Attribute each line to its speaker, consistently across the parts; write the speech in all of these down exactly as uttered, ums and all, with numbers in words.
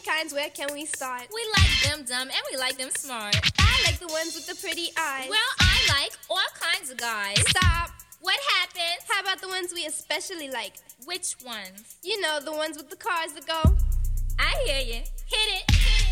Speaker 1: kinds, where can we start?
Speaker 2: We like them dumb and we like them smart.
Speaker 1: I like the ones with the pretty eyes.
Speaker 2: Well, I like all kinds of guys.
Speaker 1: Stop.
Speaker 2: What happened?
Speaker 1: How about the ones we especially like?
Speaker 2: Which ones?
Speaker 1: You know, the ones with the cars that go.
Speaker 2: I hear you. Hit it.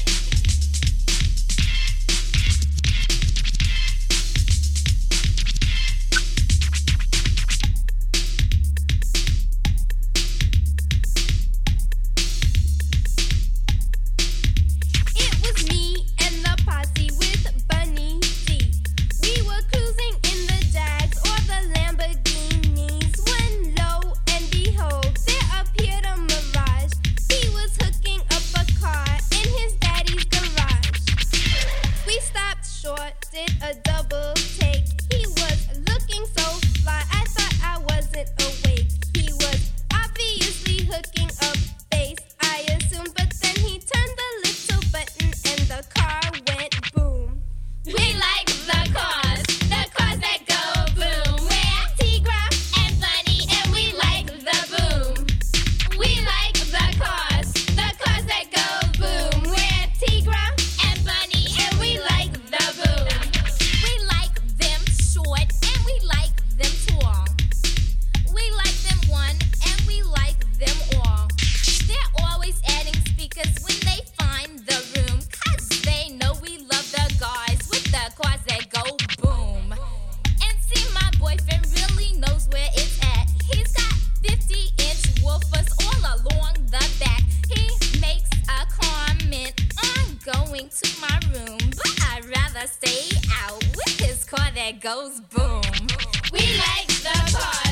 Speaker 1: Did a double take. He was looking so fly, I thought I wasn't awake. He was obviously hooking up bass, I assumed, but then he turned the little button and the car went boom.
Speaker 2: We like the cars, the cars that go boom. We're Tigra and Bunny and we like the boom. We like the cars, the cars that go boom. We're Tigra and Bunny and we like the boom. We like them short and we like them tall. We like them one and we like them all. They're always adding speakers when they find the room, 'cause they know we love the guys with the cars that go boom. And see, my boyfriend really knows where it's at. He's got fifty inch woofers all along the back. He makes a comment on going to my room, but I'd rather stay out with his car that goes boom. We like the cars.